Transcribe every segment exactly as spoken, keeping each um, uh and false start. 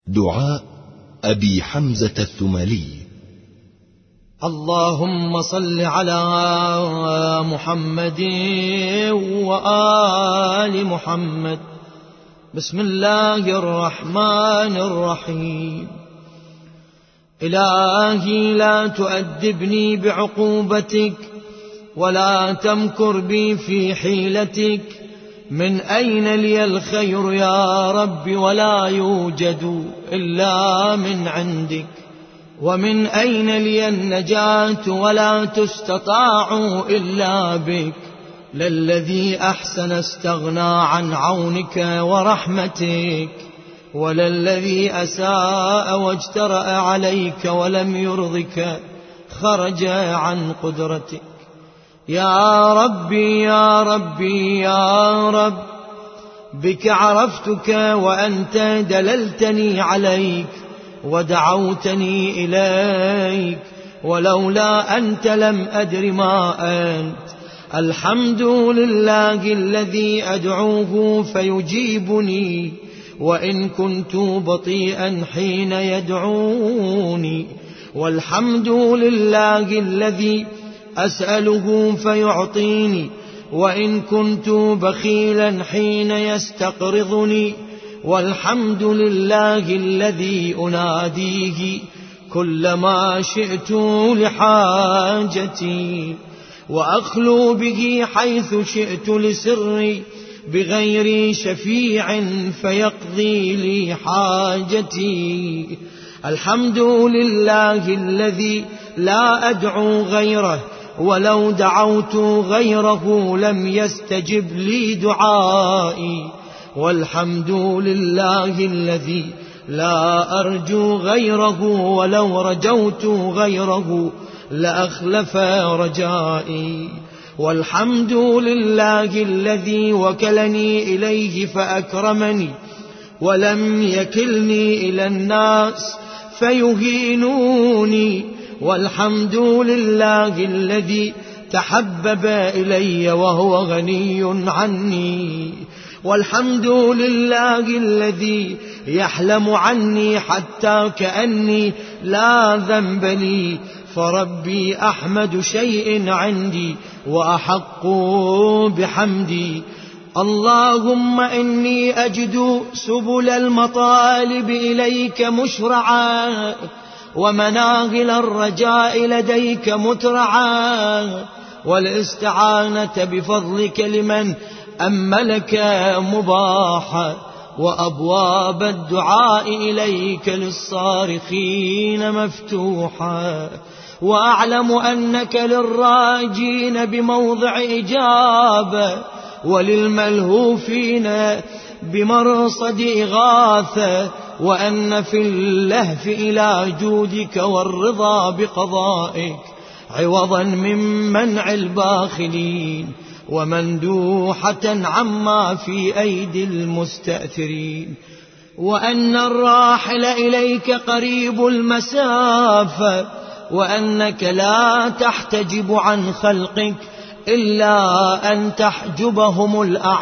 دعاء أبي حمزة الثمالي. اللهم صل على محمد وآل محمد. بسم الله الرحمن الرحيم. إلهي لا تؤدبني بعقوبتك ولا تمكر بي في حيلتك. من أين لي الخير يا رب ولا يوجد إلا من عندك. ومن أين لي النجاة ولا تستطاع إلا بك. للذي أحسن استغنى عن عونك ورحمتك، وللذي أساء واجترأ عليك ولم يرضك خرج عن قدرتك. يا ربي يا ربي يا رب، بك عرفتك وأنت دللتني عليك ودعوتني إليك، ولولا أنت لم أدر ما أنت. الحمد لله الذي أدعوه فيجيبني وإن كنت بطيئا حين يدعوني، والحمد لله الذي أسأله فيعطيني وإن كنت بخيلا حين يستقرضني، والحمد لله الذي أناديه كلما شئت لحاجتي، وأخلو به حيث شئت لسري بغير شفيع فيقضي لي حاجتي. الحمد لله الذي لا أدعو غيره، ولو دعوت غيره لم يستجب لي دعائي. والحمد لله الذي لا أرجو غيره، ولو رجوت غيره لأخلف رجائي. والحمد لله الذي وكلني إليه فأكرمني ولم يكلني إلى الناس فيهينوني. والحمد لله الذي تحبب إلي وهو غني عني. والحمد لله الذي يحلم عني حتى كأني لا ذنب لي، فربي أحمد شيء عندي وأحق بحمدي. اللهم إني أجد سبل المطالب إليك مشرعا، ومناهل الرجاء لديك مترعا، والاستعانة بفضلك لمن أملك مباحا، وأبواب الدعاء إليك للصارخين مفتوحا. وأعلم أنك للراجين بموضع إجابة، وللملهوفين بمرصد إغاثة، وأن في اللهف إلى جودك والرضا بقضائك عوضا من منع الباخلين، ومندوحة عما في أيدي المستأثرين. وأن الراحل إليك قريب المسافة، وأنك لا تحتجب عن خلقك إلا أن تحجبهم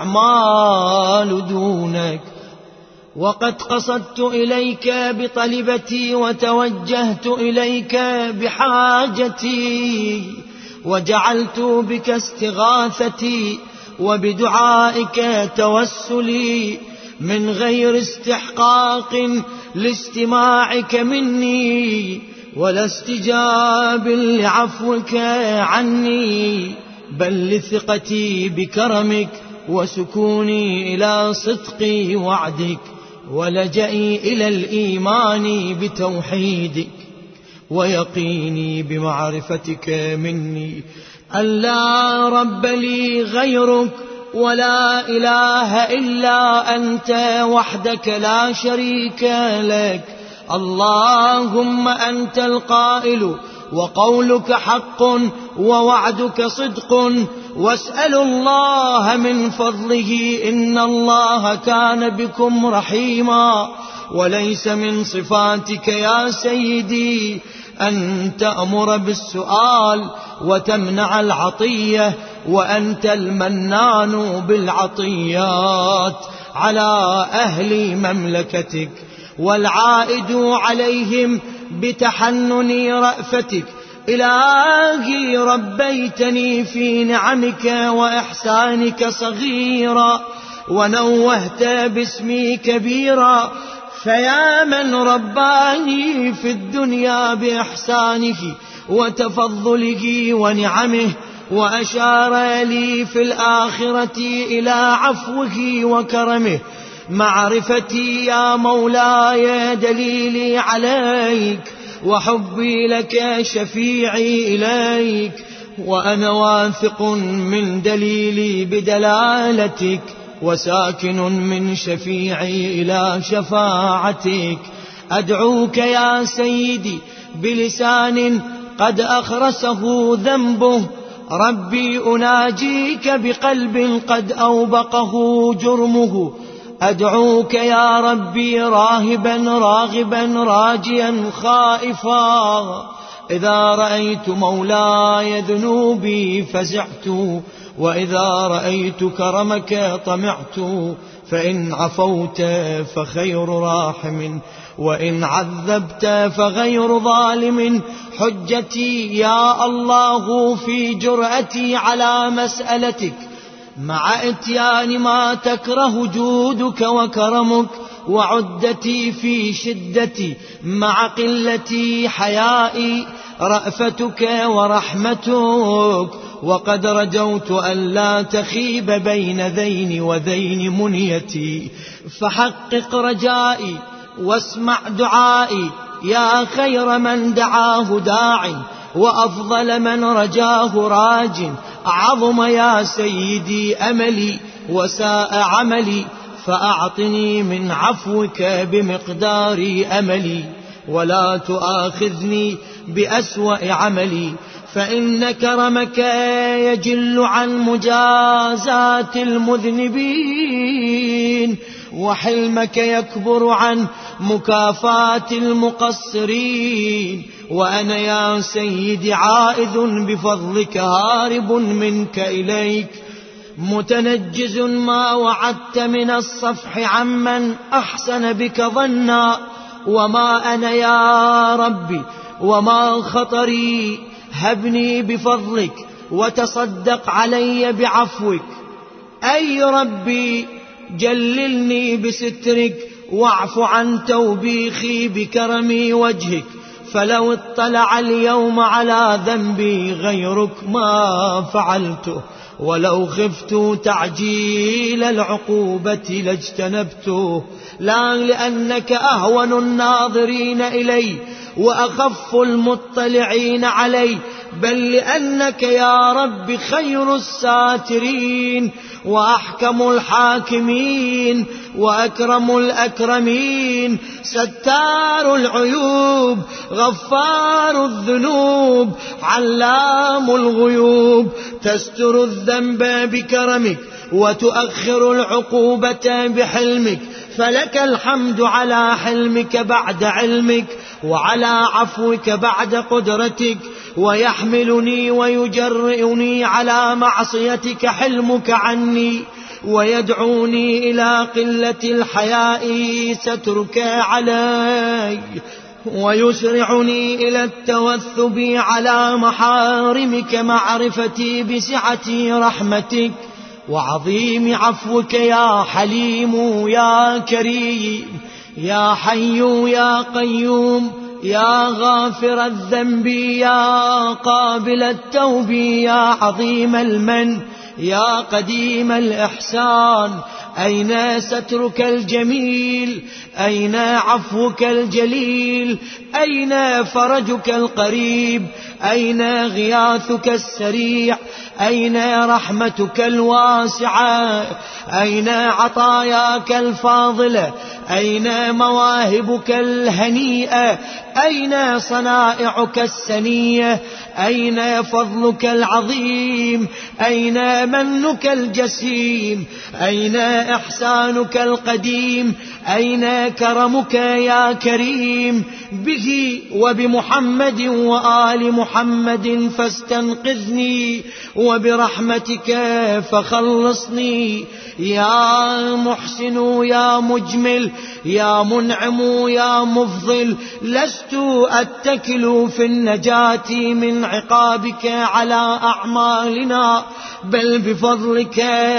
الأعمال دونك. وقد قصدت إليك بطلبتي وتوجهت إليك بحاجتي، وجعلت بك استغاثتي وبدعائك توسلي، من غير استحقاق لاستماعك مني ولا استجاب لعفوك عني، بل لثقتي بكرمك وسكوني إلى صدق وعدك، ولجئي إلى الإيمان بتوحيدك، ويقيني بمعرفتك مني. أن لا رب لي غيرك ولا إله إلا أنت وحدك لا شريك لك. اللهم أنت القائل وقولك حق ووعدك صدق، واسألوا الله من فضله إن الله كان بكم رحيما. وليس من صفاتك يا سيدي أن تأمر بالسؤال وتمنع العطية، وأنت المنان بالعطيات على أهل مملكتك. والعائد عليهم بتحنن رأفتك. إلهي ربيتني في نعمك وإحسانك صغيرا، ونوهت باسمي كبيرا، فيا من رباني في الدنيا بإحسانه وتفضله ونعمه، وأشار لي في الآخرة إلى عفوه وكرمه. معرفتي يا مولاي دليلي عليك، وحبي لك شفيعي إليك، وأنا واثق من دليلي بدلالتك، وساكن من شفيعي إلى شفاعتك. أدعوك يا سيدي بلسان قد أخرسه ذنبه، ربي أناجيك بقلب قد أوبقه جرمه. أدعوك يا ربي راهبا راغبا راجيا خائفا، إذا رأيت مولاي ذنوبي فزعت، وإذا رأيت كرمك طمعت. فإن عفوت فخير راحم، وإن عذبت فغير ظالم. حجتي يا الله في جرأتي على مسألتك، مع اتيان ما تكره جودك وكرمك، وعدتي في شدتي مع قلتي حيائي رأفتك ورحمتك. وقد رجوت ألا تخيب بين ذين وذين منيتي، فحقق رجائي واسمع دعائي، يا خير من دعاه داعي، وأفضل من رجاه راج. عظم يا سيدي أملي وساء عملي، فأعطني من عفوك بمقدار أملي، ولا تؤاخذني بأسوأ عملي. فإن كرمك يجل عن مجازات المذنبين، وحلمك يكبر عن مكافاة المقصرين. وأنا يا سيدي عائذ بفضلك هارب منك إليك، متنجز ما وعدت من الصفح عمن أحسن بك ظنا. وما أنا يا ربي وما خطري، هبني بفضلك وتصدق علي بعفوك. أي ربي جللني بسترك، واعف عن توبيخي بكرم وجهك. فلو اطلع اليوم على ذنبي غيرك ما فعلته، ولو خفت تعجيل العقوبة لاجتنبته. لا لأنك أهون الناظرين إلي وأخف المطلعين علي، بل لأنك يا رب خير الساترين وأحكم الحاكمين وأكرم الأكرمين، ستار العيوب غفار الذنوب علام الغيوب. تستر الذنب بكرمك وتؤخر العقوبة بحلمك، فلك الحمد على حلمك بعد علمك، وعلى عفوك بعد قدرتك. ويحملني ويجرئني على معصيتك حلمك عني، ويدعوني إلى قلة الحياء سترك علي، ويسرعني إلى التوثب على محارمك معرفتي بسعة رحمتك وعظيم عفوك. يا حليم يا كريم، يا حي يا قيوم، يا غافر الذنب، يا قابل التوب، يا عظيم المن، يا قديم الإحسان. أين سترك الجميل؟ أين عفوك الجليل؟ أين فرجك القريب؟ أين غياثك السريع؟ أين رحمتك الواسعة؟ أين عطاياك الفاضلة؟ أين مواهبك الهنيئة؟ أين صنائعك السنية؟ أين فضلك العظيم؟ أين منك الجسيم؟ أين إحسانك القديم؟ أين كرمك يا كريم به وبمحمد وآل محمد فاستنقذني وبرحمتك فخلصني يا محسن يا مجمل يا منعم يا مفضل لست أتكل في النجاة من عقابك على أعمالنا بل بفضلك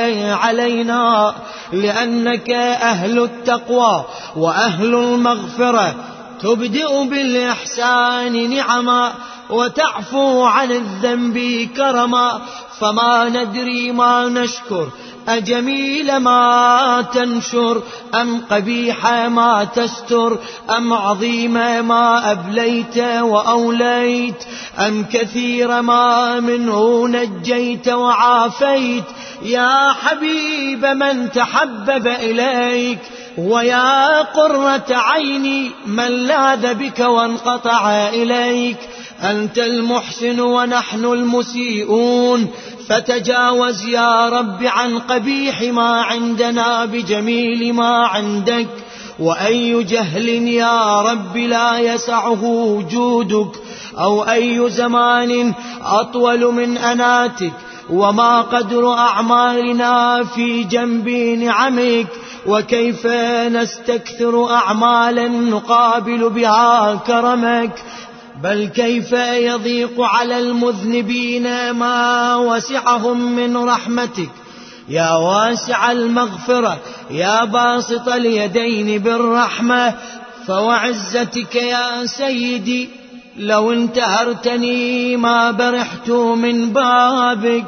علينا لأنك أهل التقوى وأهل المغفرة تبدئ بالإحسان نعما وتعفو عن الذنب كرما فما ندري ما نشكر أجميل ما تنشر أم قبيح ما تستر أم عظيم ما أبليت وأوليت أم كثير ما منه نجيت وعافيت يا حبيب من تحبب إليك ويا قرة عيني من لاذ بك وانقطع إليك أنت المحسن ونحن المسيئون فتجاوز يا رب عن قبيح ما عندنا بجميل ما عندك وأي جهل يا رب لا يسعه وجودك أو أي زمان أطول من أناتك وما قدر أعمالنا في جنب نعمك وكيف نستكثر أعمالا نقابل بها كرمك بل كيف يضيق على المذنبين ما وسعهم من رحمتك يا واسع المغفرة يا باسط اليدين بالرحمة فوعزتك يا سيدي لو انتهرتني ما برحت من بابك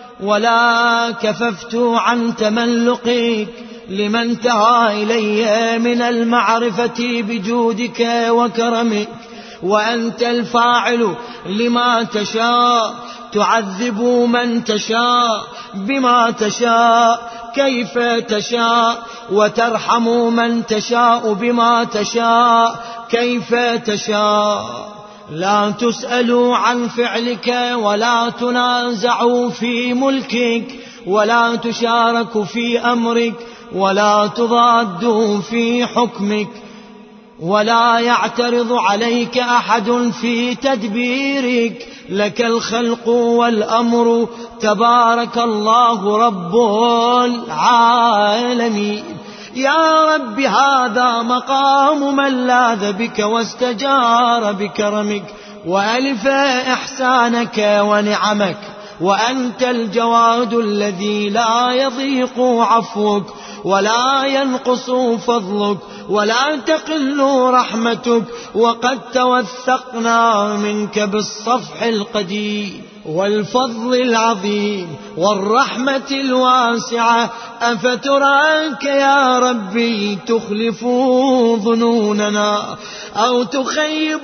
ولا كففت عن تملقك لمن انتهى إلي من المعرفة بجودك وكرمك وأنت الفاعل لما تشاء تعذب من تشاء بما تشاء كيف تشاء وترحم من تشاء بما تشاء كيف تشاء لا تسألوا عن فعلك ولا تنازعوا في ملكك ولا تشاركوا في أمرك ولا تضادوا في حكمك ولا يعترض عليك أحد في تدبيرك لك الخلق والأمر تبارك الله رب العالمين يا رب هذا مقام من لاذ بك واستجار بكرمك وألف إحسانك ونعمك وأنت الجواد الذي لا يضيق عفوك ولا ينقص فضلك ولا تقل رحمتك وقد توثقنا منك بالصفح القديم والفضل العظيم والرحمة الواسعة أفتراك يا ربي تخلف ظنوننا أو تخيب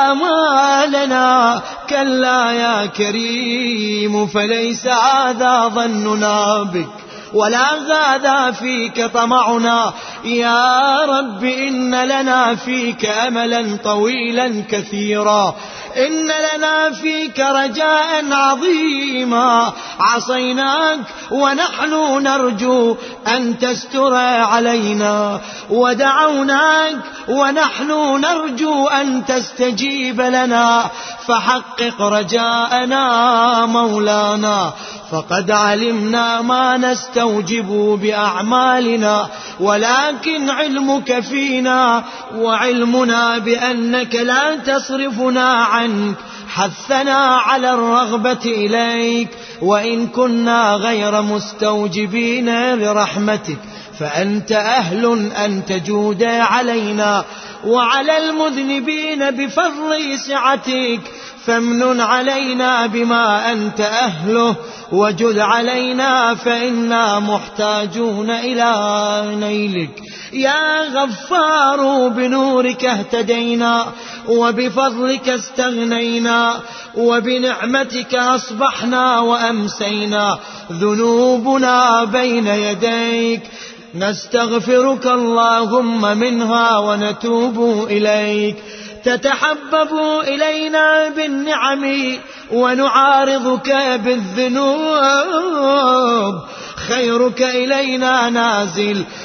آمالنا كلا يا كريم فليس هذا ظننا بك ولا هذا فيك طمعنا يا رب إن لنا فيك أملا طويلا كثيرا إن لنا فيك رجاء عظيما عصيناك ونحن نرجو أن تستر علينا ودعوناك ونحن نرجو أن تستجيب لنا فحقق رجاءنا مولانا فقد علمنا ما نستوجب بأعمالنا ولكن علمك فينا وعلمنا بأنك لا تصرفنا عنك حثنا على الرغبة إليك وإن كنا غير مستوجبين لرحمتك فأنت أهل أن تجود علينا وعلى المذنبين بفضل سعتك فامنن علينا بما أنت أهله وجد علينا فإنا محتاجون إلى نيلك يا غفار بنورك اهتدينا وبفضلك استغنينا وبنعمتك أصبحنا وأمسينا ذنوبنا بين يديك نستغفرك اللهم منها ونتوب إليك تتحبب إلينا بالنعم ونعارضك بالذنوب خيرك إلينا نازل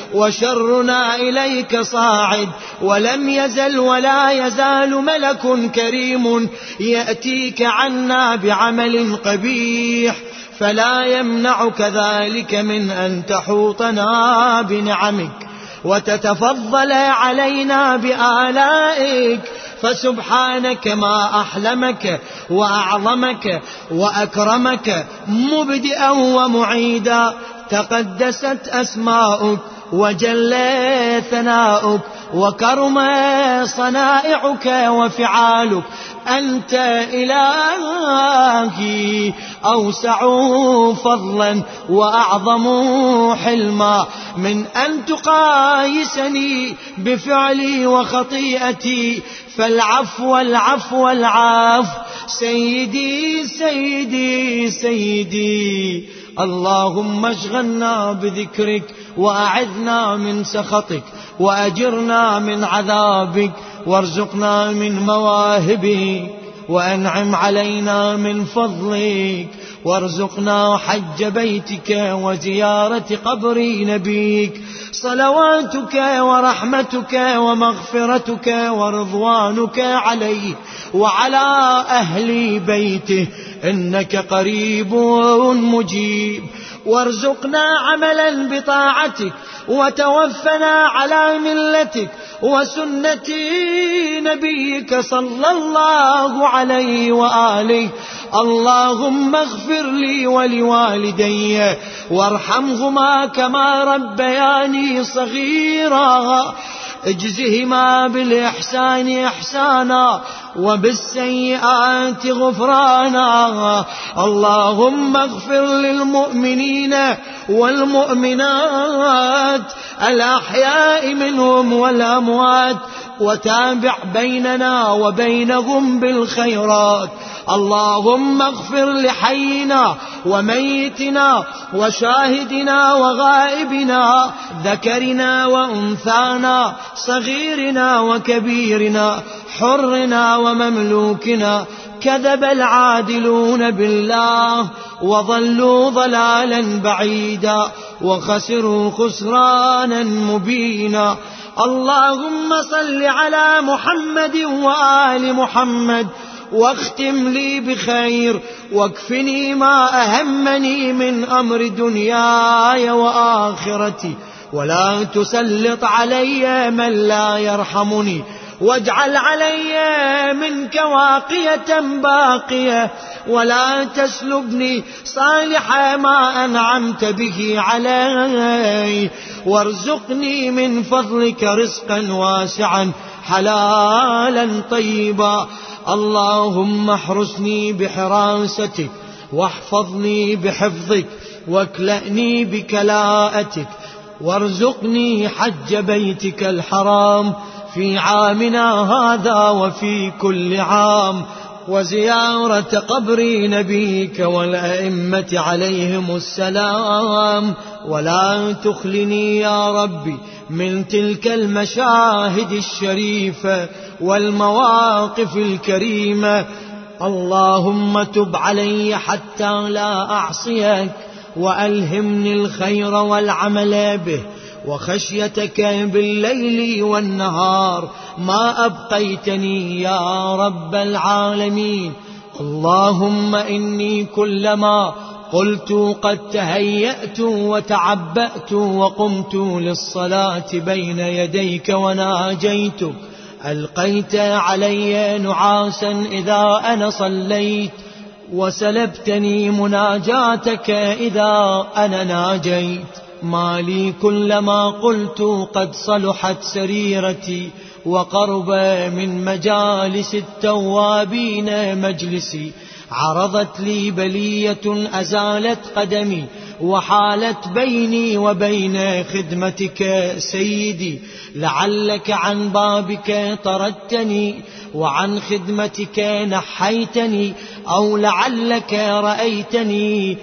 وشرنا إليك صاعد، ولم يزل ولا يزال ملك كريم يأتيك عنا بعمل قبيح، فلا يمنعك ذلك من أن تحوطنا بنعمك وتتفضل علينا بآلائك. فسبحانك ما أحلمك وأعظمك وأكرمك مبدئا ومعيدا، تقدست أسماؤك وجل ثناؤك وكرم صنائعك وفعالك. أنت إلهي أوسع فضلا وأعظم حلما من أن تقايسني بفعلي وخطيئتي، فالعفو العفو العفو. سيدي سيدي سيدي، اللهم اشغلنا بذكرك وأعذنا من سخطك وأجرنا من عذابك وارزقنا من مواهبك وأنعم علينا من فضلك وارزقنا حج بيتك وزيارة قبر نبيك. صلواتك ورحمتك ومغفرتك ورضوانك عليه وعلى أهل بيته، إنك قريب مجيب. وارزقنا عملا بطاعتك وتوفنا على ملتك وسنة نبيك صلى الله عليه وآله. اللهم اغفر لي ولوالدي وارحمهما كما ربياني صغيرا، اجزهما بالإحسان إحسانا وبالسيئات غفرانا. اللهم اغفر للمؤمنين والمؤمنات الأحياء منهم والأموات، وتابع بيننا وبينهم بالخيرات. اللهم اغفر لحينا وميتنا وشاهدنا وغائبنا، ذكرنا وأنثانا، صغيرنا وكبيرنا، حرنا ومملوكنا. كذب العادلون بالله وضلوا ضلالا بعيدا وخسروا خسرانا مبينا. اللهم صل على محمد وآل محمد، واختم لي بخير، واكفني ما أهمني من أمر دنياي وآخرتي، ولا تسلط علي من لا يرحمني، واجعل علي منك واقية باقية، ولا تسلبني صالح ما أنعمت به علي، وارزقني من فضلك رزقا واسعا حلالا طيبا. اللهم احرسني بحراستك واحفظني بحفظك واكلأني بكلاءتك، وارزقني حج بيتك الحرام في عامنا هذا وفي كل عام، وزيارة قبر نبيك والأئمة عليهم السلام. ولا تخلني يا ربي من تلك المشاهد الشريفة والمواقف الكريمة. اللهم تب علي حتى لا أعصيك، وألهمني الخير والعمل به وخشيتك بالليل والنهار ما أبقيتني يا رب العالمين. اللهم إني كلما قلت قد تهيأت وتعبأت وقمت للصلاة بين يديك وناجيتك، ألقيت علي نعاسا إذا أنا صليت، وسلبتني مناجاتك إذا أنا ناجيت. ما لي كلما قلت قد صلحت سريرتي وقرب من مجالس التوابين مجلسي، عرضت لي بلية أزالت قدمي وحالت بيني وبين خدمتك سيدي. لعلك عن بابك طردتني وعن خدمتك نحيتني، أو لعلك رأيتني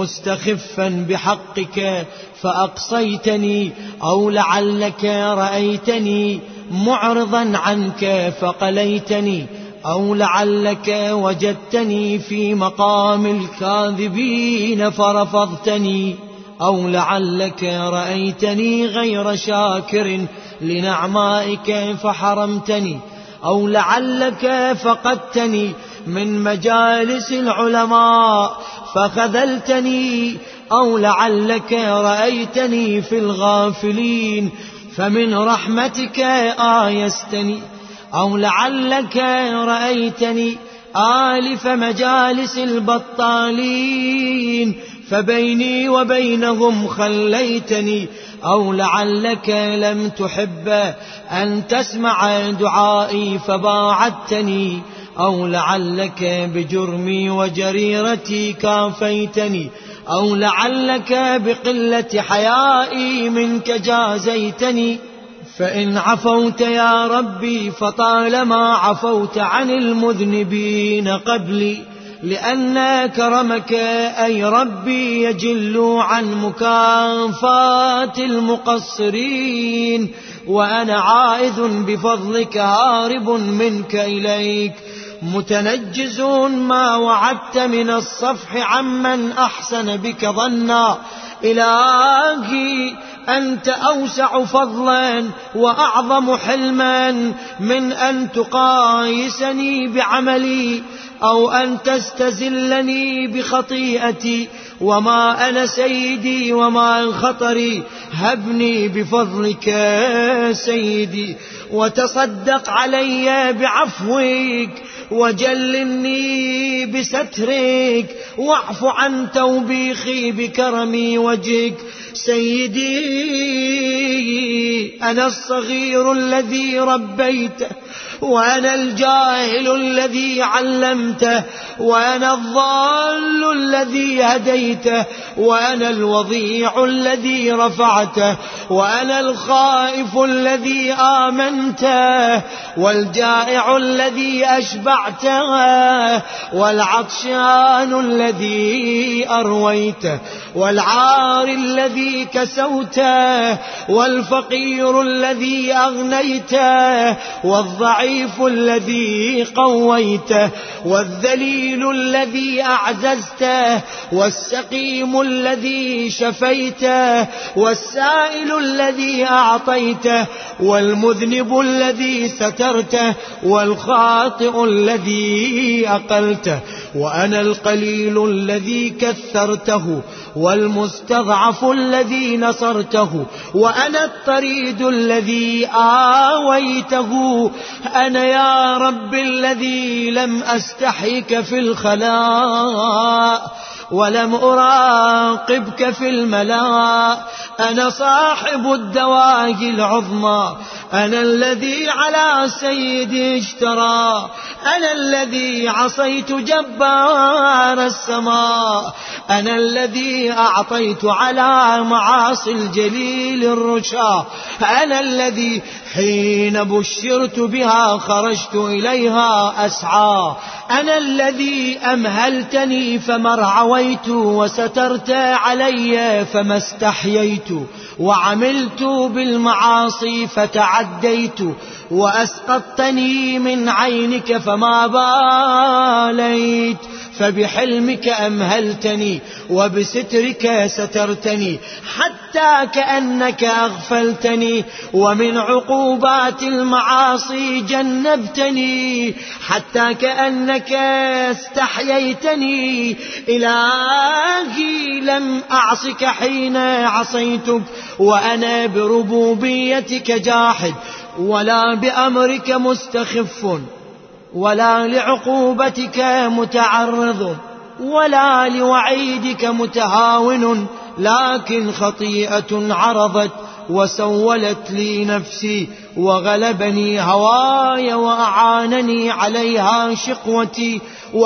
مستخفا بحقك فأقصيتني، أو لعلك رأيتني معرضا عنك فقليتني، أو لعلك وجدتني في مقام الكاذبين فرفضتني. أو لعلك رأيتني غير شاكر لنعمائك فحرمتني، أو لعلك فقدتني من مجالس العلماء فخذلتني، أو لعلك رأيتني في الغافلين فمن رحمتك آيستني، أو لعلك رأيتني آلف مجالس البطالين فبيني وبينهم خليتني، أو لعلك لم تحب أن تسمع دعائي فباعدتني، أو لعلك بجرمي وجريرتي كافيتني، أو لعلك بقلة حيائي منك جازيتني. فإن عفوت يا ربي فطالما عفوت عن المذنبين قبلي، لأن كرمك أي ربي يجل عن مكافاة المقصرين، وأنا عائذ بفضلك هارب منك إليك، متنجز ما وعدت من الصفح عمن أحسن بك ظنا. إلهي أنت أوسع فضلا وأعظم حلما من أن تقايسني بعملي أو أن تستزلني بخطيئتي، وما أنا سيدي وما خطري، هبني بفضلك سيدي وتصدق علي بعفوك وجلني بسترك، واعف عن توبيخي بكرم وجهك. سيدي أنا الصغير الذي ربيته، وأنا الجاهل الذي علمته، وأنا الضال الذي هديته، وأنا الوضيع الذي رفعته، وأنا الخائف الذي آمنته، والجائع الذي أشبعته، والعطشان الذي أرويته، والعار الذي كسوته، والفقير الذي أغنيته، والضعيف الذي قويته، والذليل الذي أعززته، والسقيم الذي شفيته، والسائل الذي أعطيته، والمذنب الذي سترته، والخاطئ الذي أقلته، وأنا القليل الذي كثرته، والمستضعف الذي نصرته، وأنا الطريد الذي آويته. أنا يا رب الذي لم أستحيك في الخلاء ولم أراقبك في الملاء. أنا صاحب الدواهي العظمى، أنا الذي على سيدي اشترى، أنا الذي عصيت جبار السماء، أنا الذي أعطيت على معاصي الجليل الرشا، أنا الذي حين بشرت بها خرجت إليها أسعى، أنا الذي أمهلتني فما ارعويت، وسترت علي فما استحييت، وعملت بالمعاصي فتعديت، وأسقطتني من عينك فما باليت. فبحلمك أمهلتني وبسترك سترتني، حتى كأنك أغفلتني، ومن عقوبات المعاصي جنبتني، حتى كأنك استحييتني. إلهي لم أعصك حين عصيتك، وأنا بربوبيتك جاحد، ولا بأمرك مستخف، ولا لعقوبتك متعرض، ولا لوعيدك متهاون، لكن خطيئة عرضت وسولت لي نفسي، وغلبني هواي، وأعانني عليها شقوتي،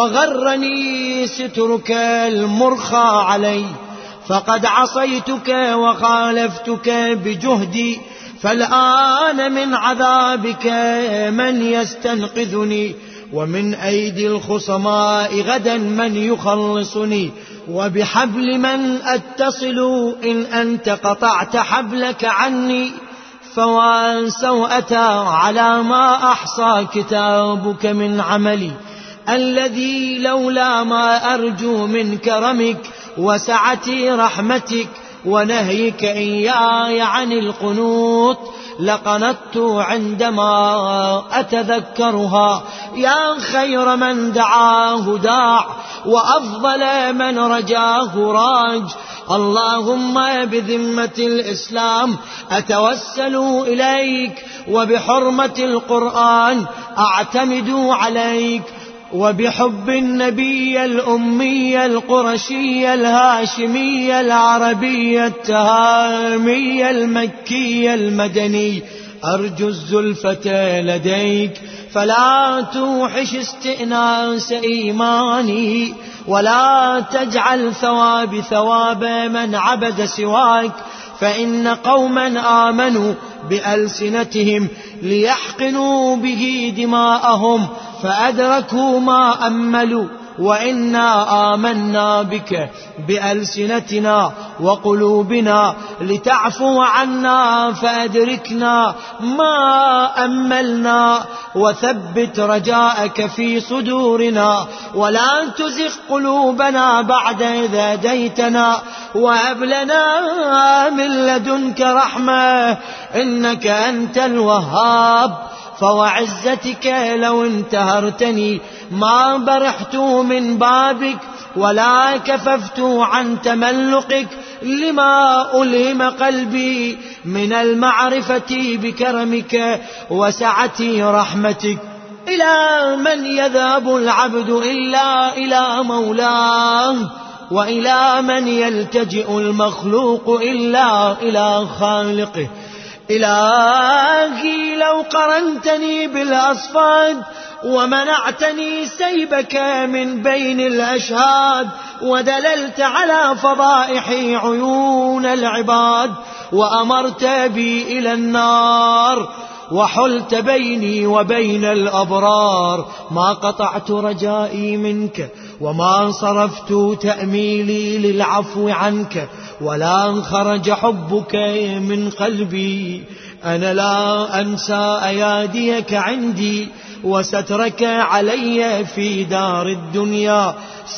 وغرني سترك المرخى علي. فقد عصيتك وخالفتك بجهدي، فالآن من عذابك من يستنقذني، ومن أيدي الخصماء غدا من يخلصني، وبحبل من أتصل إن أنت قطعت حبلك عني. فوان سوءة على ما أحصى كتابك من عملي، الذي لولا ما أرجو من كرمك وسعة رحمتك ونهيك إياي عن القنوط لقنطت عندما أتذكرها. يا خير من دعاه داع وأفضل من رجاه راج، اللهم بذمة الإسلام أتوسل إليك، وبحرمة القرآن أعتمد عليك، وبحب النبي الأمي القرشي الهاشمي العربي التهامي المكي المدني أرجو الزلفة لديك، فلا توحش استئناس إيماني، ولا تجعل ثواب ثواب من عبد سواك، فإن قوما آمنوا بألسنتهم ليحقنوا به دماءهم فأدركوا ما أملوا، وإنا آمنا بك بألسنتنا وقلوبنا لتعفو عنا فأدركنا ما أملنا، وثبت رجاءك في صدورنا، ولا تزغ قلوبنا بعد إذ هديتنا، وهب لنا من لدنك رحمة إنك أنت الوهاب. فوعزتك لو انتهرتني ما برحت من بابك، ولا كففت عن تملقك، لما ألهم قلبي من المعرفة بكرمك وسعة رحمتك. إلى من يذهب العبد إلا إلى مولاه، وإلى من يلتجئ المخلوق إلا إلى خالقه. إلهي لو قرنتني بالأصفاد ومنعتني سيبك من بين الأشهاد، ودللت على فضائح عيون العباد، وأمرت بي إلى النار، وحلت بيني وبين الأبرار، ما قطعت رجائي منك، وما صرفت تأميلي للعفو عنك، ولا خرج حبك من قلبي. أنا لا أنسى أياديك عندي، وسترك علي في دار الدنيا.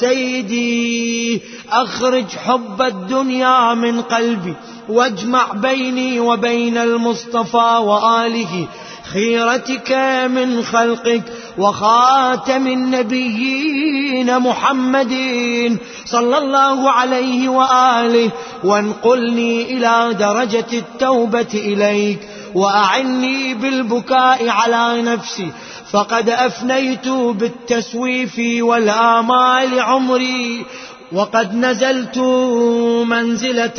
سيدي أخرج حب الدنيا من قلبي، واجمع بيني وبين المصطفى وآله، خيرتك من خلقك وخاتم النبيين محمد صلى الله عليه وآله، وانقلني إلى درجة التوبة إليك، وأعني بالبكاء على نفسي، فقد أفنيت بالتسويف والآمال عمري، وقد نزلت منزلة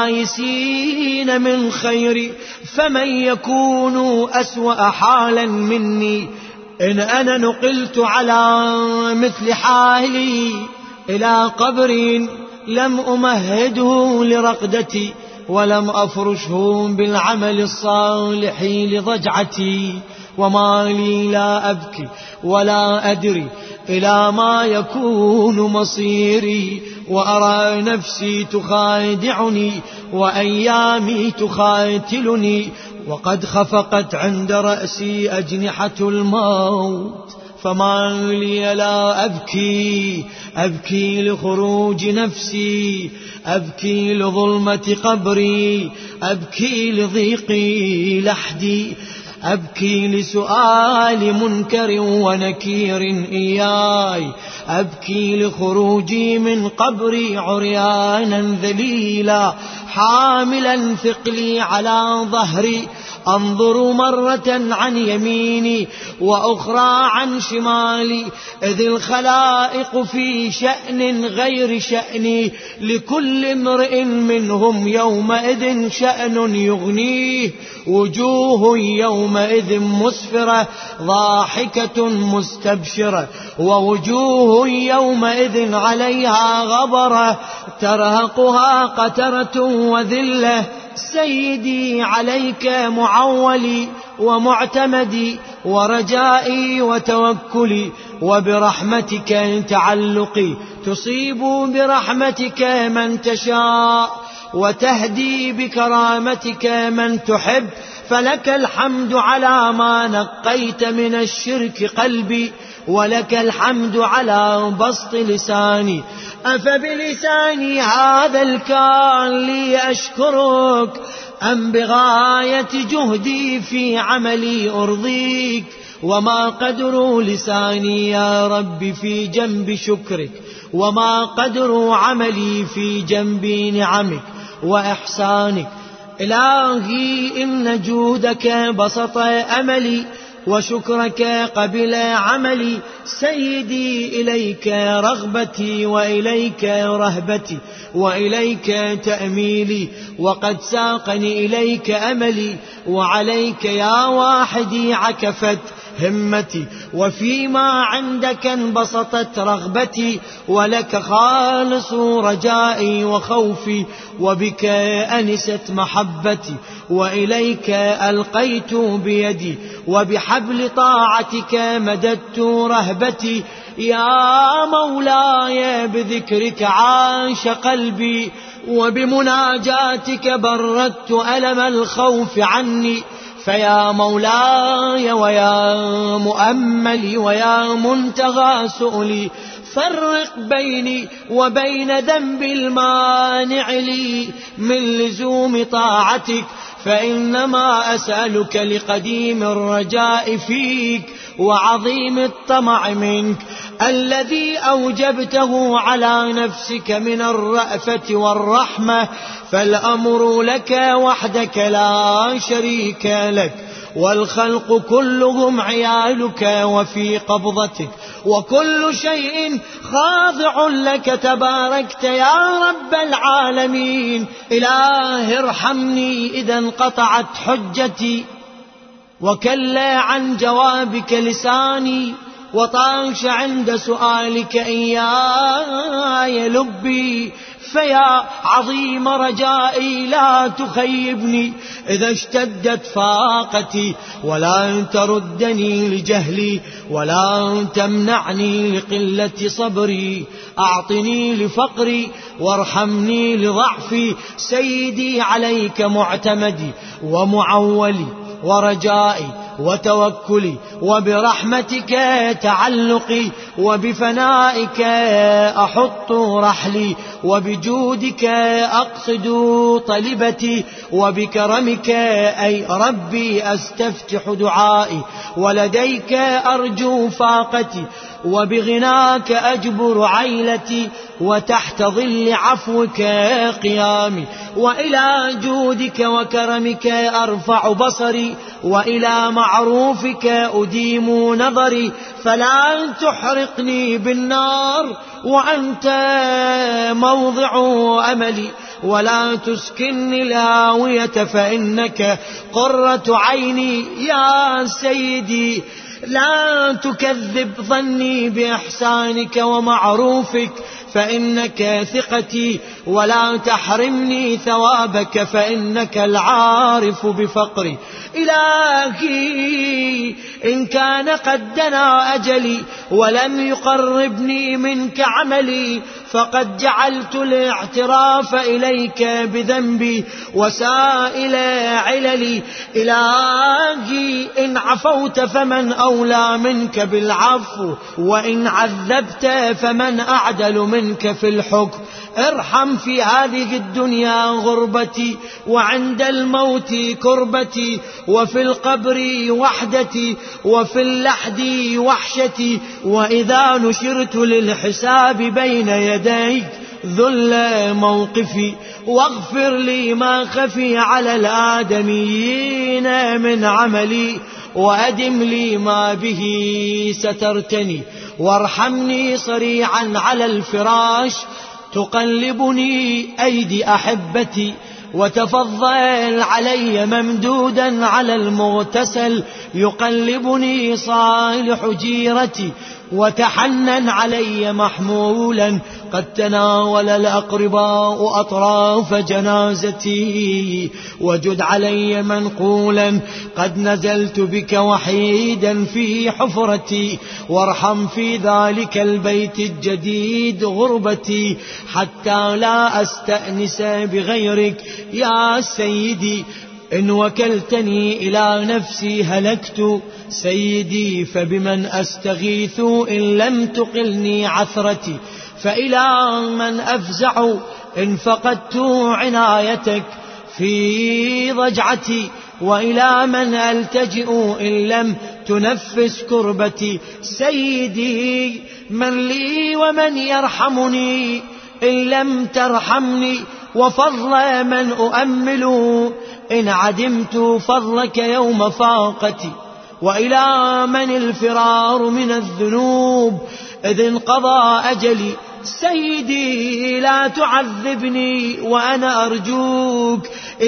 الآيسين من خير، فمن يكون أسوأ حالا مني إن أنا نقلت على مثل حالي إلى قبر لم أمهده لرقدتي، ولم أفرشه بالعمل الصالح لضجعتي، وما لي لا أبكي ولا أدري إلى ما يكون مصيري، وأرى نفسي تخادعني وأيامي تخاتلني، وقد خفقت عند رأسي أجنحة الموت، فما لي لا أبكي. أبكي لخروج نفسي، أبكي لظلمة قبري، أبكي لضيقي لحدي، أبكي لسؤال منكر ونكير إياي، أبكي لخروجي من قبري عريانا ذليلا حاملا ثقلي على ظهري، أنظر مرة عن يميني وأخرى عن شمالي، إذ الخلائق في شأن غير شأني، لكل امرئ منهم يومئذ شأن يغنيه، وجوه يومئذ مسفرة ضاحكة مستبشرة، ووجوه يومئذ عليها غبرة ترهقها قترة وذلة. سيدي عليك معولي ومعتمدي ورجائي وتوكلي، وبرحمتك تعلقي، تصيب برحمتك من تشاء، وتهدي بكرامتك من تحب، فلك الحمد على ما نقيت من الشرك قلبي، ولك الحمد على بسط لساني. أفبلساني هذا الكان لي أشكرك أم بغاية جهدي في عملي أرضيك؟ وما قدر لساني يا رب في جنب شكرك، وما قدر عملي في جنب نعمك وإحسانك. إلهي إن جودك بسط أملي وشكرك قبل عملي. سيدي إليك رغبتي وإليك رهبتي وإليك تأميلي، وقد ساقني إليك أملي، وعليك يا واحدي عكفت همتي، وفيما عندك انبسطت رغبتي، ولك خالص رجائي وخوفي، وبك أنست محبتي، وإليك ألقيت بيدي، وبحبل طاعتك مددت رهبتي. يا مولاي بذكرك عاش قلبي، وبمناجاتك بردت ألم الخوف عني. فيا مولاي ويا مؤملي ويا منتهى سؤلي، فرق بيني وبين ذنب المانع لي من لزوم طاعتك، فإنما أسألك لقديم الرجاء فيك وعظيم الطمع منك، الذي أوجبته على نفسك من الرأفة والرحمة. فالأمر لك وحدك لا شريك لك، والخلق كلهم عيالك وفي قبضتك، وكل شيء خاضع لك تباركت يا رب العالمين. إله ارحمني إذا انقطعت حجتي، وكلا عن جوابك لساني، وطاش عند سؤالك إياي لبي. فيا عظيم رجائي لا تخيبني إذا اشتدت فاقتي، ولا تردني لجهلي، ولا تمنعني لقلة صبري. أعطني لفقري وارحمني لضعفي. سيدي عليك معتمدي ومعولي ورجائي وتوكلي، وبرحمتك تعلقي، وبفنائك أحط رحلي، وبجودك أقصد طلبتي، وبكرمك أي ربي أستفتح دعائي، ولديك أرجو فاقتي، وبغناك أجبر عيلتي، وتحت ظل عفوك قيامي، وإلى جودك وكرمك أرفع بصري، وإلى معروفك أديم نظري. فلا تحرقني بالنار وأنت موضع أملي، ولا تسكنني الهاوية فإنك قرة عيني. يا سيدي لا تكذب ظني بإحسانك ومعروفك، فإنك ثقتي، ولا تحرمني ثوابك فإنك العارف بفقري. إلهي إن كان قد دنا أجلي ولم يقربني منك عملي، فقد جعلت الاعتراف إليك بذنبي وسائل عللي. إلهي إن عفوت فمن أولى منك بالعفو، وإن عذبت فمن أعدل منك في الحكم. ارحم في هذه الدنيا غربتي، وعند الموت كربتي، وفي القبر وحدتي، وفي اللحد وحشتي، وإذا نشرت للحساب بين يديك ذل موقفي. واغفر لي ما خفي على الآدميين من عملي، وأدم لي ما به سترتني، وارحمني صريعا على الفراش تقلبني أيدي أحبتي، وتفضل علي ممدودا على المغتسل يقلبني صالح جيرتي، وتحنن علي محمولا قد تناول الأقرباء أطراف جنازتي، وجد علي منقولا قد نزلت بك وحيدا في حفرتي، وارحم في ذلك البيت الجديد غربتي، حتى لا أستأنس بغيرك. يا سيدي إن وكلتني إلى نفسي هلكت، سيدي فبمن أستغيث إن لم تقلني عثرتي. فإلى من أفزع إن فقدت عنايتك في ضجعتي، وإلى من ألتجئ إن لم تنفس كربتي. سيدي من لي ومن يرحمني إن لم ترحمني، وفضل من أؤمل إن عدمت فضلك يوم فاقتي. وإلى من الفرار من الذنوب إذ انقضى أجلي. سيدي لا تعذبني وأنا أرجوك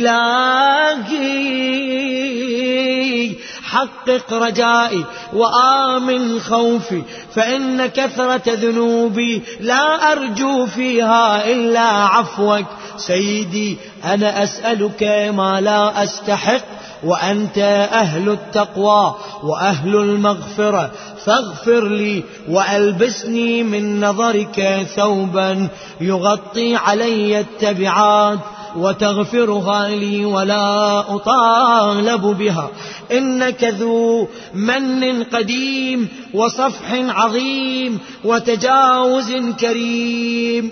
إلهي، حقق رجائي وآمن خوفي، فإن كثرة ذنوبي لا أرجو فيها إلا عفوك. سيدي أنا أسألك ما لا أستحق، وأنت أهل التقوى وأهل المغفرة، فاغفر لي وألبسني من نظرك ثوبا يغطي علي التبعات، وتغفرها لي ولا أطالب بها. إنك ذو من قديم وصفح عظيم وتجاوز كريم.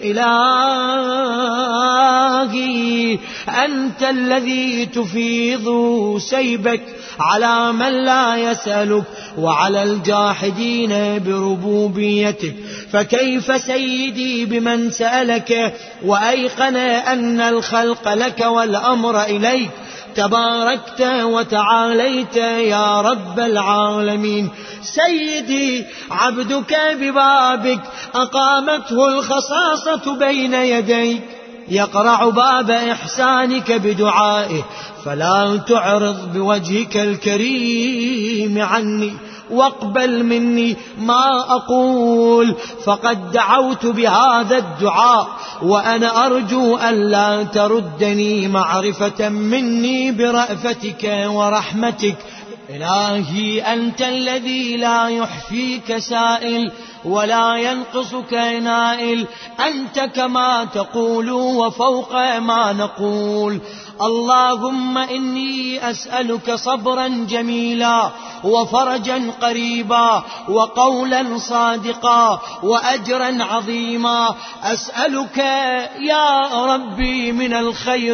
إلهي أنت الذي تفيض سيبك على من لا يسألك وعلى الجاحدين بربوبيتك، فكيف سيدي بمن سألك وأيقن أن الخلق لك والأمر إليك؟ تباركت وتعاليت يا رب العالمين. سيدي عبدك ببابك أقامته الخصاصة بين يديك، يقرع باب إحسانك بدعائه، فلا تعرض بوجهك الكريم عني، واقبل مني ما أقول، فقد دعوت بهذا الدعاء وأنا أرجو أن لا تردني معرفة مني برأفتك ورحمتك. إلهي أنت الذي لا يحفيك سائل ولا ينقصك نائل، أنت كما تقول وفوق ما نقول. اللهم إني أسألك صبرا جميلا وفرجا قريبا وقولا صادقا وأجرا عظيما. أسألك يا ربي من الخير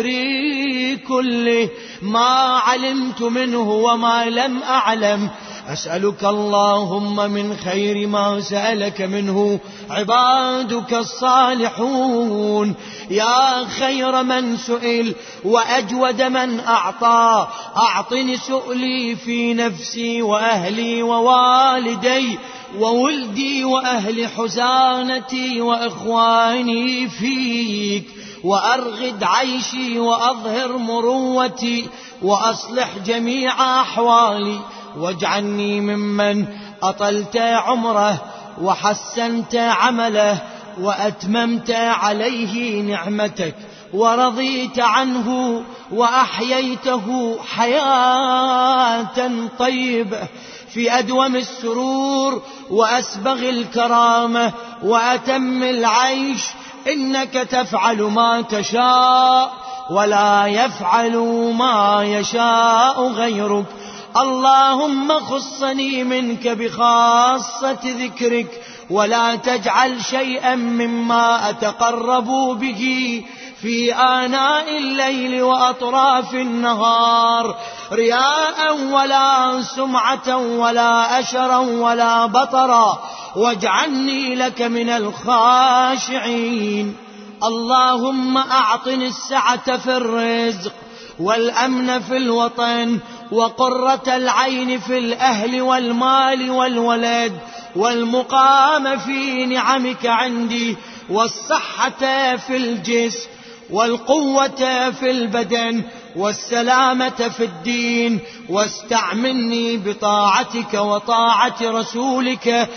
كله ما علمت منه وما لم أعلم. أسألك اللهم من خير ما سألك منه عبادك الصالحون، يا خير من سئل وأجود من أعطى. أعطني سؤلي في نفسي وأهلي ووالدي وولدي وأهل حزانتي وإخواني فيك، وأرغد عيشي وأظهر مروتي وأصلح جميع أحوالي، واجعلني ممن أطلت عمره وحسنت عمله وأتممت عليه نعمتك ورضيت عنه وأحييته حياة طيبة في أدوم السرور وأسبغ الكرامة وأتم العيش. إنك تفعل ما تشاء ولا يفعل ما يشاء غيرك. اللهم خصني منك بخاصة ذكرك، ولا تجعل شيئا مما أتقرب به في آناء الليل وأطراف النهار رياء ولا سمعة ولا أشرا ولا بطرا، واجعلني لك من الخاشعين. اللهم أعطني السعة في الرزق والأمن في الوطن وقرة العين في الأهل والمال والولد والمقام في نعمك عندي والصحة في الجسم والقوة في البدن والسلامة في الدين. واستعملني بطاعتك وطاعة رسولك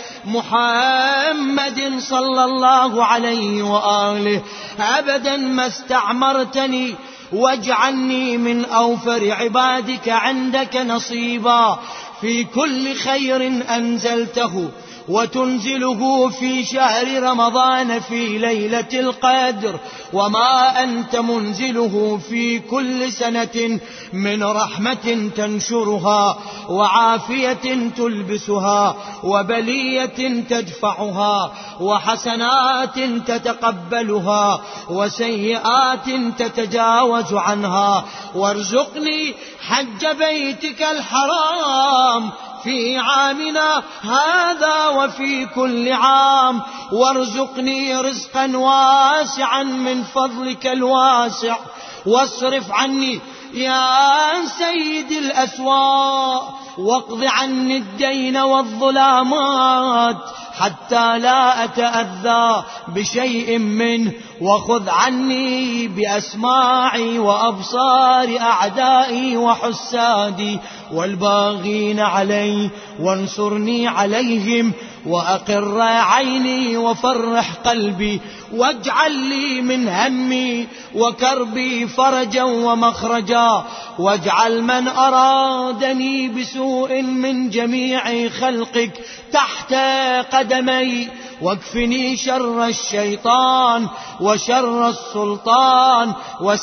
محمد صلى الله عليه وآله أبدا ما استعمرتني، واجعلني من أوفر عبادك عندك نصيبا في كل خير أنزلته وتنزله في شهر رمضان في ليلة القدر، وما أنت منزله في كل سنة من رحمة تنشرها، وعافية تلبسها، وبلية تدفعها، وحسنات تتقبلها، وسيئات تتجاوز عنها. وارزقني حج بيتك الحرام في عامنا هذا وفي كل عام، وارزقني رزقا واسعا من فضلك الواسع، واصرف عني يا سيد الأسواء، واقض عني الدين والظلامات حتى لا أتأذى بشيء منه، وخذ عني بأسماعي وأبصار أعدائي وحسادي والباغين علي، وانصرني عليهم، وأقر عيني وفرح قلبي، واجعل لي من همي وكربي فرجا ومخرجا، واجعل من أرادني بسوء من جميع خلقك تحت قدمي، واكفني شر الشيطان وشر السلطان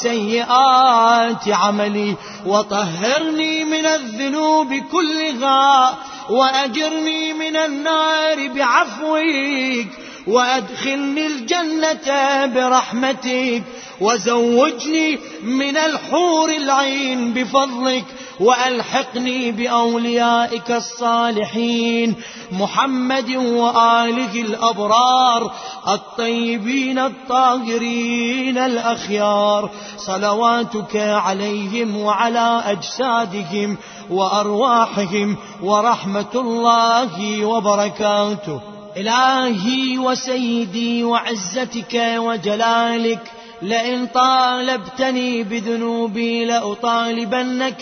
وسيئات عملي، وطهرني من الذنوب كلها، وأجرني من النار بعفوك، وأدخلني الجنة برحمتك، وزوجني من الحور العين بفضلك، وألحقني بأوليائك الصالحين محمد وآله الأبرار الطيبين الطاهرين الأخيار، صلواتك عليهم وعلى أجسادهم وأرواحهم ورحمة الله وبركاته. إلهي وسيدي وعزتك وجلالك، لئن طالبتني بذنوبي لأطالبنك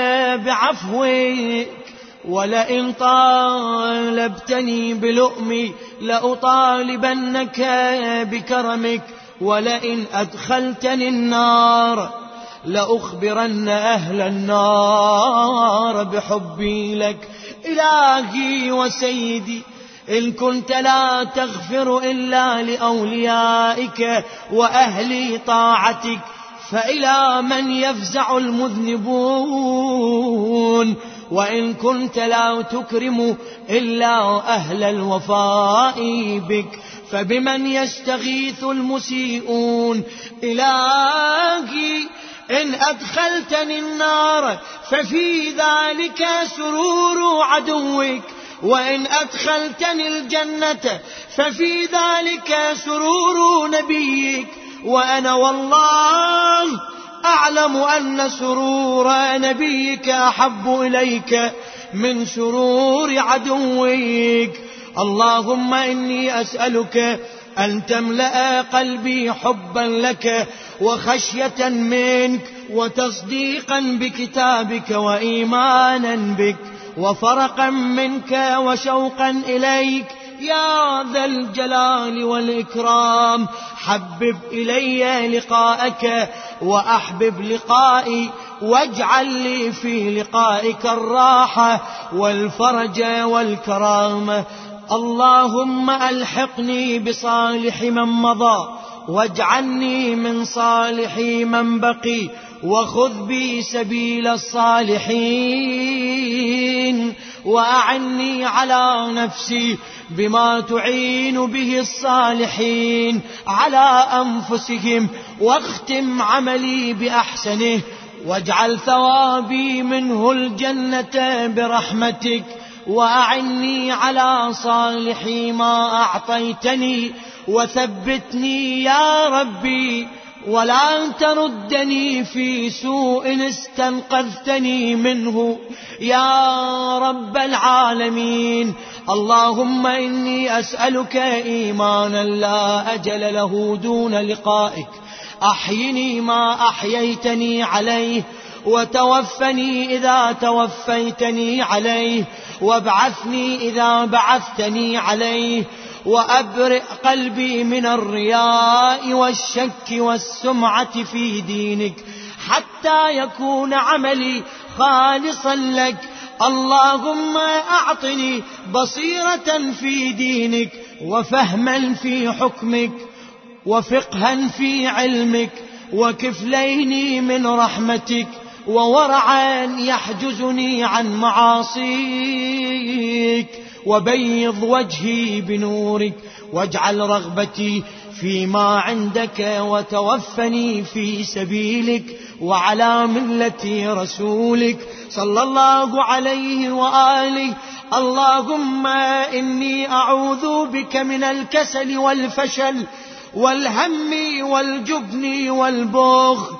بعفوك، ولئن طالبتني بلؤمي لأطالبنك بكرمك، ولئن أدخلتني النار لأخبرن أهل النار بحبي لك. إلهي وسيدي، إن كنت لا تغفر إلا لأوليائك وأهل طاعتك، فإلى من يفزع المذنبون؟ وإن كنت لا تكرم إلا أهل الوفاء بك، فبمن يستغيث المسيئون؟ إلهي، إن أدخلتني النار ففي ذلك سرور عدوك، وإن أدخلتني الجنة ففي ذلك سرور نبيك، وأنا والله أعلم أن سرور نبيك أحب إليك من سرور عدوك. اللهم إني أسألك أن تملأ قلبي حبا لك وخشية منك وتصديقا بكتابك وإيمانا بك وفرقا منك وشوقا إليك يا ذا الجلال والإكرام. حبب إلي لقاءك وأحبب لقائي، واجعل لي في لقائك الراحة والفرج والكرامة. اللهم ألحقني بصالح من مضى، واجعلني من صالح من بقي، وخذ بي سبيل الصالحين، وأعني على نفسي بما تعين به الصالحين على أنفسهم، واختم عملي بأحسنه، واجعل ثوابي منه الجنة برحمتك، وأعني على صالح ما أعطيتني، وثبتني يا ربي، ولا تردني في سوء استنقذتني منه يا رب العالمين. اللهم إني أسألك إيمانا لا أجل له دون لقائك، أحيني ما أحييتني عليه، وتوفني إذا توفيتني عليه، وابعثني إذا بعثتني عليه، وأبرئ قلبي من الرياء والشك والسمعة في دينك، حتى يكون عملي خالصا لك. اللهم أعطني بصيرة في دينك وفهما في حكمك وفقها في علمك وكفلين من رحمتك وورعا يحجزني عن معاصيك وبيض وجهي بنورك واجعل رغبتي فيما عندك وتوفني في سبيلك وعلى ملة رسولك صلى الله عليه وآله. اللهم إني أعوذ بك من الكسل والفشل والهم والجبن والبخل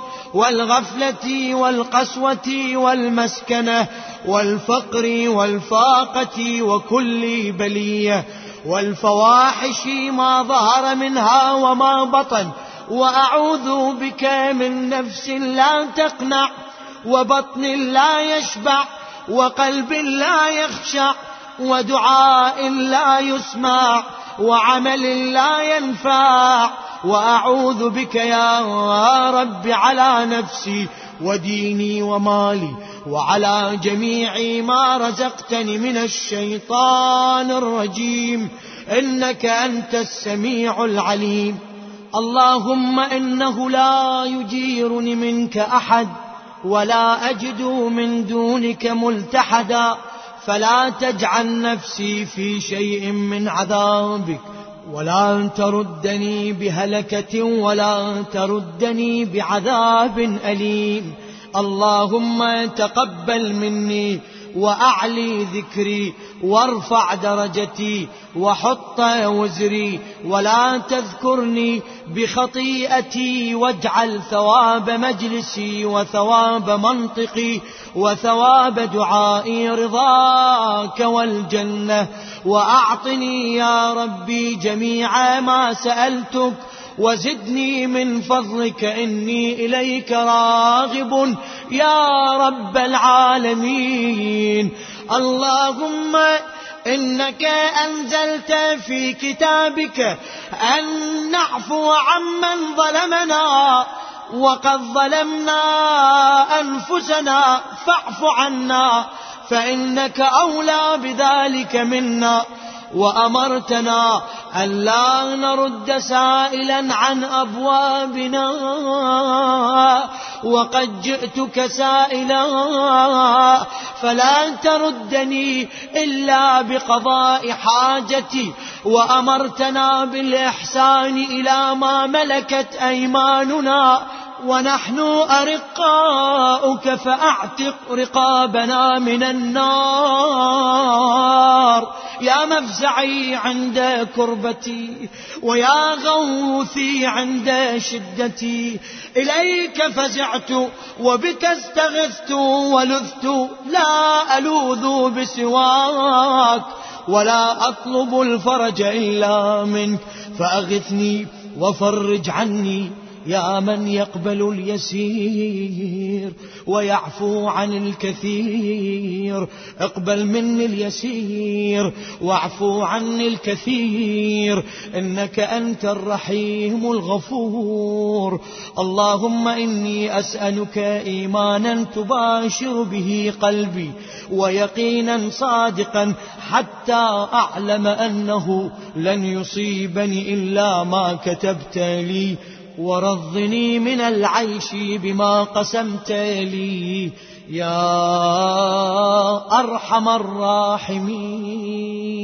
والغفلة والقسوة والمسكنة والفقر والفاقة وكل بلية والفواحش ما ظهر منها وما بطن. وأعوذ بك من نفس لا تقنع وبطن لا يشبع وقلب لا يخشع ودعاء لا يسمع وعمل لا ينفع. وأعوذ بك يا رب على نفسي وديني ومالي وعلى جميع ما رزقتني من الشيطان الرجيم إنك أنت السميع العليم. اللهم إنه لا يجيرني منك أحد ولا أجد من دونك ملتحدا، فلا تجعل نفسي في شيء من عذابك ولا تردني بهلكة ولا تردني بعذاب أليم. اللهم تقبل مني وأعلي ذكري وارفع درجتي وحط وزري ولا تذكرني بخطيئتي، واجعل ثواب مجلسي وثواب منطقي وثواب دعائي رضاك والجنة. وأعطني يا ربي جميع ما سألتك وزدني من فضلك إني إليك راغب يا رب العالمين. اللهم إنك أنزلت في كتابك أن نعفو عمن ظلمنا وقد ظلمنا أنفسنا فاعف عنا فإنك أولى بذلك منا. وأمرتنا أن لا نرد سائلا عن أبوابنا وقد جئتك سائلا فلا تردني إلا بقضاء حاجتي. وأمرتنا بالإحسان إلى ما ملكت أيماننا ونحن أرقاؤك فأعتق رقابنا من النار. يا مفزعي عند كربتي ويا غوثي عند شدتي، إليك فزعت وبك استغثت ولذت، لا ألوذ بسواك ولا أطلب الفرج إلا منك، فأغثني وفرج عني يا من يقبل اليسير ويعفو عن الكثير. اقبل مني اليسير واعفو عني الكثير إنك أنت الرحيم الغفور. اللهم إني أسألك إيمانا تباشر به قلبي ويقينا صادقا حتى أعلم أنه لن يصيبني إلا ما كتبت لي، ورضني من العيش بما قسمت لي يا أرحم الراحمين.